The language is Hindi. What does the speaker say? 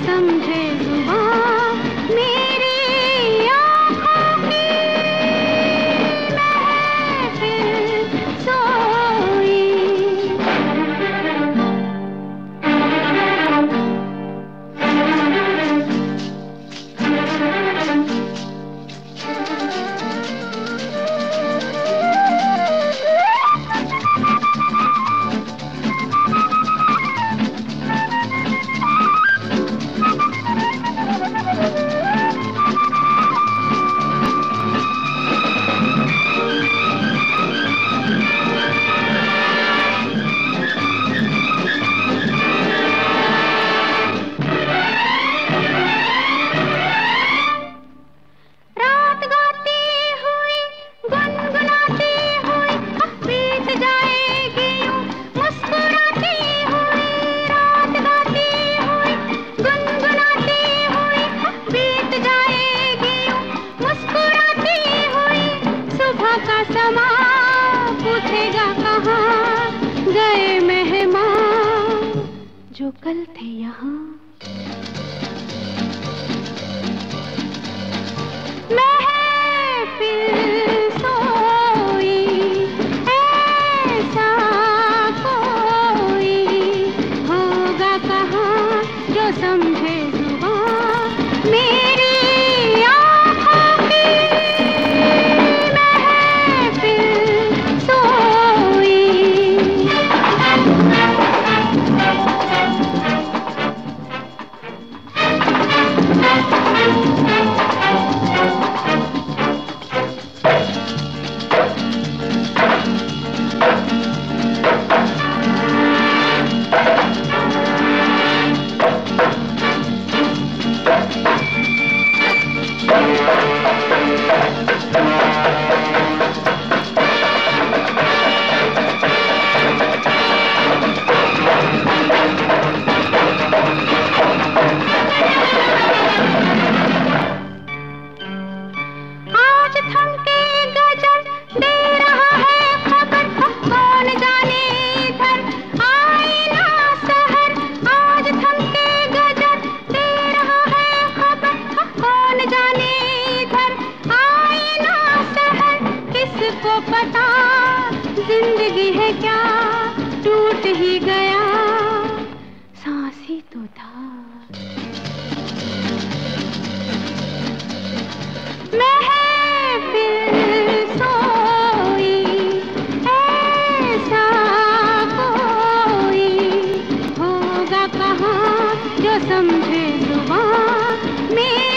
समझे जुबान मेरी आँखों की महफिल सोई। पूछेगा कहाँ गए मेहमान जो कल थे यहाँ। महफिल सोई ऐसा कोई होगा कहाँ जो समझे जुबान मेरी आँखों की पता जिंदगी है क्या टूट ही गया सांस ही तो था। महफिल सोई ऐसा कोई होगा कहाँ जो समझे जुबान मेरी